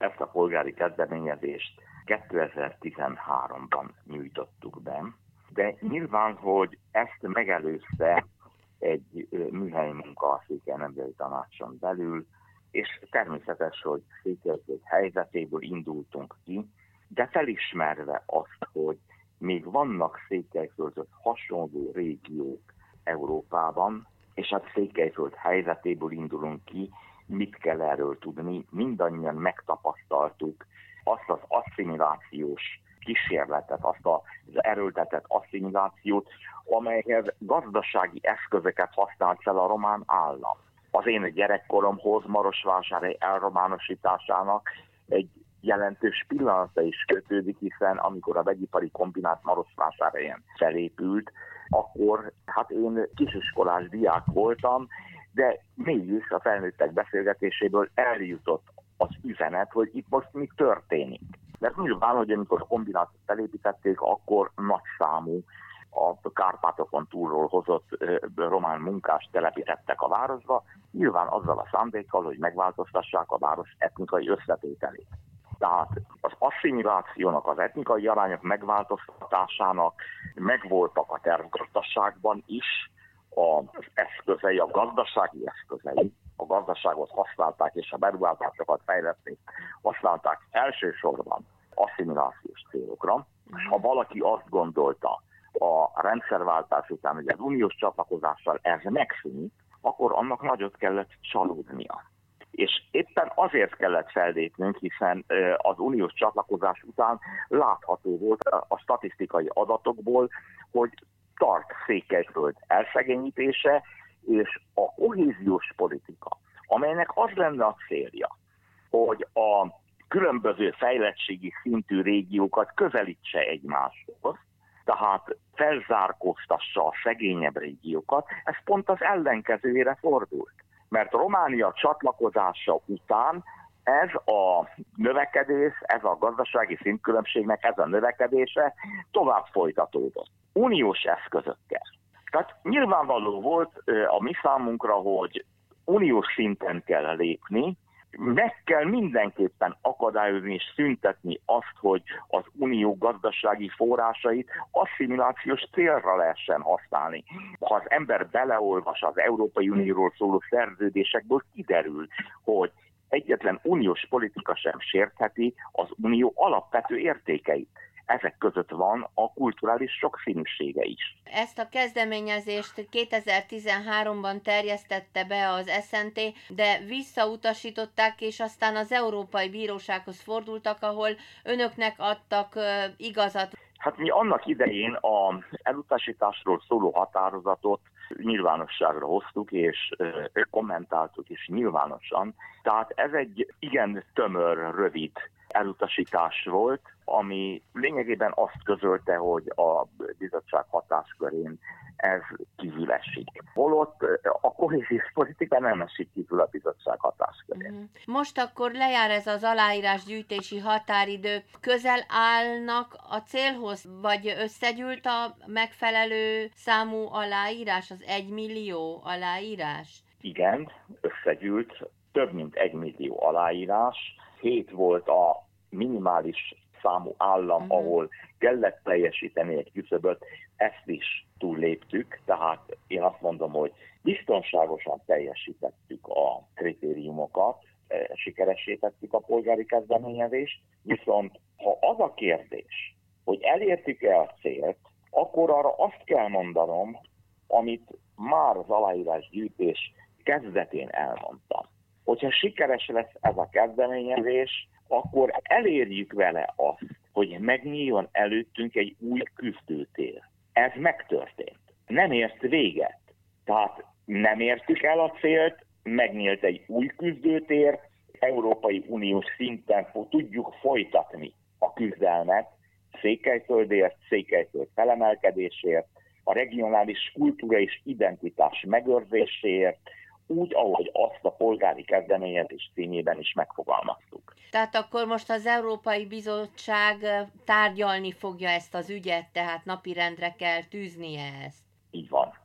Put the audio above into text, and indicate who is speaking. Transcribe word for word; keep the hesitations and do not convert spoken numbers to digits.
Speaker 1: ezt a polgári kezdeményezést kétezer-tizenháromban nyújtottuk be, de nyilván, hogy ezt megelőzte egy műhelymunka a Székely Nemzeti Tanácson belül, és természetes, hogy Székelyföld helyzetéből indultunk ki, de felismerve azt, hogy még vannak Székelyföldhöz hasonló régiók Európában, és a Székelyföld helyzetéből indulunk ki, mit kell erről tudni, mindannyian megtapasztaltuk azt az asszimilációs kísérletet, azt az erőltetett asszimilációt, amelyhez gazdasági eszközöket használt fel a román állam. Az én gyerekkoromhoz Marosvásárhely elrománosításának egy jelentős pillanata is kötődik, hiszen amikor a vegyipari kombinát Marosvásárhelyen felépült, akkor hát én kisiskolás diák voltam, de mégis a felnőttek beszélgetéséből eljutott az üzenet, hogy itt most mi történik. Mert nyilván, hogy amikor a kombinátot felépítették, akkor nagy számú a Kárpátokon túlról hozott román munkást telepítettek a városba, nyilván azzal a szándékkal, hogy megváltoztassák a város etnikai összetételét. Tehát az asszimilációnak, az etnikai arányok megváltoztatásának megvoltak a tervgazdaságban is az eszközei, a gazdasági eszközei, a gazdaságot használták és a beruházásokat fejlesztést használták elsősorban asszimilációs célokra. És ha valaki azt gondolta a rendszerváltás után, hogy az uniós csatlakozással ez megszűnik, akkor annak nagyot kellett csalódnia. És éppen azért kellett fellépnünk, hiszen az uniós csatlakozás után látható volt a statisztikai adatokból, hogy tart Székelyföld elszegényítése, és a kohéziós politika, amelynek az lenne a célja, hogy a különböző fejlettségi szintű régiókat közelítse egymáshoz, tehát felzárkóztassa a szegényebb régiókat, ez pont az ellenkezőjére fordult. Mert Románia csatlakozása után ez a növekedés, ez a gazdasági szintkülönbségnek ez a növekedése tovább folytatódott. Uniós eszközökkel. Tehát nyilvánvaló volt a mi számunkra, hogy uniós szinten kell lépni, meg kell mindenképpen akadályozni és szüntetni azt, hogy az unió gazdasági forrásait asszimilációs célra lehessen használni. Ha az ember beleolvas az Európai Unióról szóló szerződésekből, kiderül, hogy egyetlen uniós politika sem sértheti az unió alapvető értékeit. Ezek között van a kulturális sokszínűsége is.
Speaker 2: Ezt a kezdeményezést kétezer-tizenháromban terjesztette be az es en té, de visszautasították, és aztán az Európai Bírósághoz fordultak, ahol önöknek adtak igazat.
Speaker 1: Hát mi annak idején az elutasításról szóló határozatot nyilvánosságra hoztuk, és kommentáltuk is nyilvánosan. Tehát ez egy igen tömör, rövid elutasítás volt, ami lényegében azt közölte, hogy a bizottság hatáskörén ez kívül esik. Holott a kohéziós politika nem esik kívül a bizottság hatáskörén.
Speaker 2: Most akkor lejár ez az aláírásgyűjtési határidő. Közel állnak a célhoz, vagy összegyűlt a megfelelő számú aláírás, az egymillió aláírás?
Speaker 1: Igen, összegyűlt, több mint egymillió aláírás. Hét volt a minimális számú állam, uh-huh. ahol kellett teljesíteni egy küszöböt, ezt is túlléptük, tehát én azt mondom, hogy biztonságosan teljesítettük a kritériumokat, sikeressé tettük a polgári kezdeményezést, viszont ha az a kérdés, hogy elértük-e a célt, akkor arra azt kell mondanom, amit már az aláírásgyűjtés kezdetén elmondtam. Hogyha sikeres lesz ez a kezdeményezés, akkor elérjük vele azt, hogy megnyíljon előttünk egy új küzdőtér. Ez megtörtént. Nem ért véget. Tehát nem értük el a célt, megnyílt egy új küzdőtér, Európai Uniós szinten tudjuk folytatni a küzdelmet Székelyföldért, Székelyföld felemelkedésért, a regionális kultúra és identitás megőrzéséért, úgy, ahogy azt a polgári kezdeményezés címében is megfogalmaztuk.
Speaker 2: Tehát akkor most az Európai Bizottság tárgyalni fogja ezt az ügyet, tehát napirendre kell tűznie ezt.
Speaker 1: Így van.